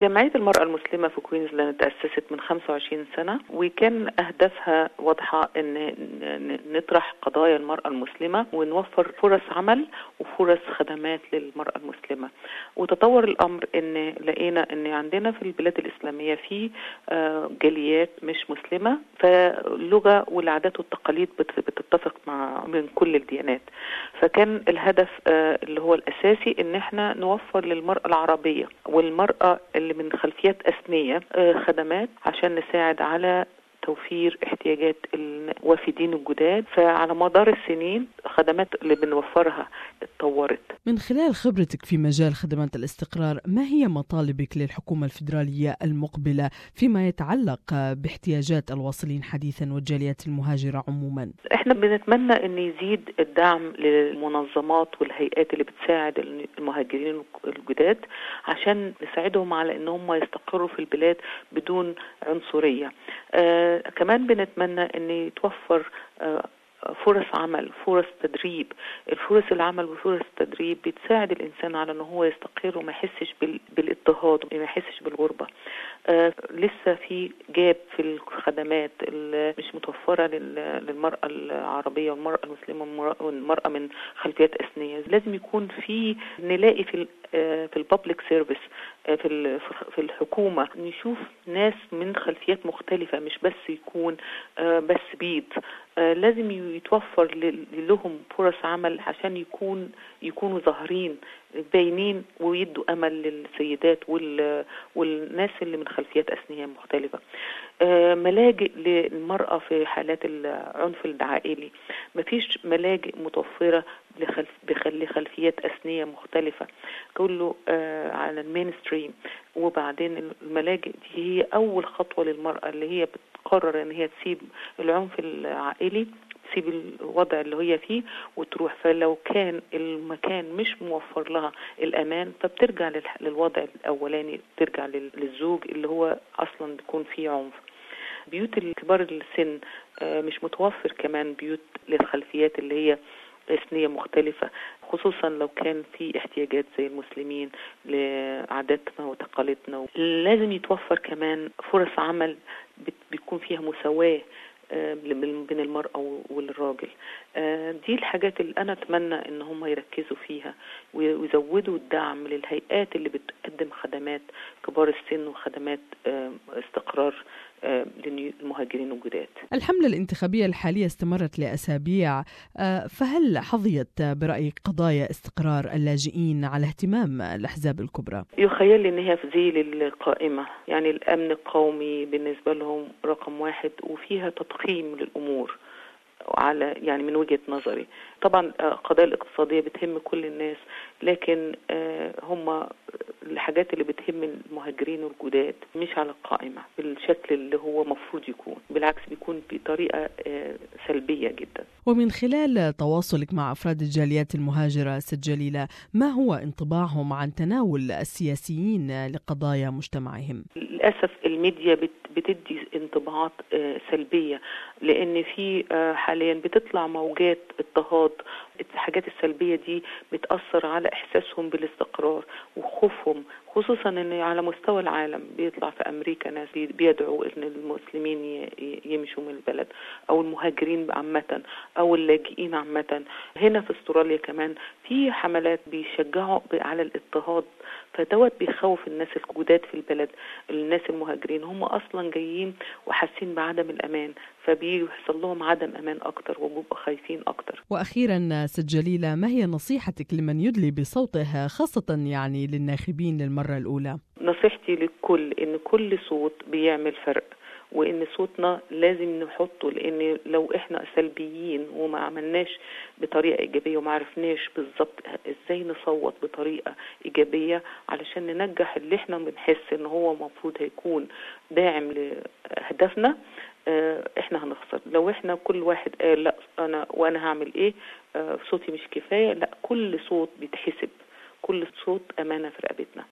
جمعية المرأة المسلمة في كوينزلاند تأسست من 25 سنة، وكان أهدافها واضحة إن نطرح قضايا المرأة المسلمة ونوفر فرص عمل وفرص خدمات للمرأة المسلمة. وتطور الأمر إن لقينا إن عندنا في البلاد الإسلامية في جاليات مش مسلمة، فاللغة والعادات والتقاليد بتتفق من كل الديانات. فكان الهدف اللي هو الأساسي إن احنا نوفر للمرأة العربية والمرأة اللي من خلفيات أثنية خدمات عشان نساعد على توفير احتياجات الوافدين الجداد. فعلى مدار السنين خدمات اللي بنوفرها اتطورت. من خلال خبرتك في مجال خدمات الاستقرار، ما هي مطالبك للحكومة الفيدرالية المقبلة فيما يتعلق باحتياجات الواصلين حديثا والجاليات المهاجرة عموما؟ احنا بنتمنى ان يزيد الدعم للمنظمات والهيئات اللي بتساعد المهاجرين الجداد عشان نساعدهم على ان هم يستقروا في البلاد بدون عنصرية. كمان بنتمنى ان يتوفر فرص عمل، فرص تدريب. الفرص العمل وفرص التدريب بتساعد الإنسان على أنه هو يستقر وما يحسش بالاضطهاد وما يحسش بالغربة. لسه في جاب في الخدمات اللي مش متوفرة للمرأة العربية والمرأة المسلمة والمرأة من خلفيات أثنية. لازم يكون نلاقي في البابليك سيرفيس في الحكومة نشوف ناس من خلفيات مختلفة، مش بس يكون بس بيض. لازم يتوفر لهم فرص عمل عشان يكونوا ظاهرين باينين ويدوا أمل للسيدات والناس اللي من خلفيات أثنية مختلفة. ملاجئ للمرأة في حالات العنف العائلي، مفيش ملاجئ متوفرة لخلفيات أثنية مختلفة، كله على المينستريم. وبعدين الملاجئ دي هي أول خطوة للمرأة اللي هي بتقرر ان هي تسيب العنف العائلي، تسيب الوضع اللي هي فيه وتروح. فلو كان المكان مش موفر لها الأمان فبترجع للوضع الأولاني، بترجع للزوج اللي هو أصلا بيكون فيه عنف. بيوت الكبار السن مش متوفر كمان بيوت للخلفيات اللي هي إثنية مختلفة، خصوصا لو كان في احتياجات زي المسلمين لعاداتنا وتقاليدنا. لازم يتوفر كمان فرص عمل بيكون فيها مساواة بين المرأة والراجل. دي الحاجات اللي أنا أتمنى إن هم يركزوا فيها ويزودوا الدعم للهيئات اللي بتقدم خدمات كبار السن وخدمات استقرار للمهاجرين الجداد. الحملة الانتخابية الحالية استمرت لأسابيع، فهل حظيت برأيك قضايا استقرار اللاجئين على اهتمام الأحزاب الكبرى؟ يخيل إن هي في ذيل القائمة، يعني الأمن القومي بالنسبة لهم رقم واحد، وفيها تضخيم للأمور على يعني من وجهة نظري. طبعا القضايا الاقتصادية بتهم كل الناس، لكن هم الحاجات اللي بتهم المهاجرين الجداد مش على القائمة بالشكل اللي هو مفروض يكون، بالعكس بيكون بطريقة سلبية جدا. ومن خلال تواصلك مع أفراد الجاليات المهاجرة ست جليلة، ما هو انطباعهم عن تناول السياسيين لقضايا مجتمعهم؟ للأسف الميديا بتدي انطباعات سلبية، لأن في حاليا بتطلع موجات اضطهاد. الحاجات السلبية دي بتأثر على إحساسهم بالاستقرار وخوفهم، خصوصا أن على مستوى العالم بيطلع في أمريكا ناس بيدعوا أن المسلمين يمشوا من البلد، أو المهاجرين عامة أو اللاجئين عامة. هنا في استراليا كمان في حملات بيشجعوا على الاضطهاد، فدوت بيخوف الناس الجداد في البلد. الناس المهاجرين هم أصلا جايين وحاسين بعدم الأمان، فبيحصل لهم عدم أمان أكتر وبيبقوا خايفين أكتر. وأخيرا ست جليلة، ما هي نصيحتك لمن يدلي بصوته، خاصة يعني للناخبين للمرة الأولى؟ نصيحتي للكل إن كل صوت بيعمل فرق، وإن صوتنا لازم نحطه، لأن لو إحنا سلبيين وما عملناش بطريقة إيجابية وما عرفناش بالضبط إزاي نصوت بطريقة إيجابية علشان ننجح اللي إحنا بنحس إن هو مفروض هيكون داعم لهدفنا، إحنا هنخسر. لو إحنا كل واحد قال لا وأنا هعمل إيه، صوتي مش كفاية، لا، كل صوت بيتحسب، كل صوت أمانة في رقبتنا.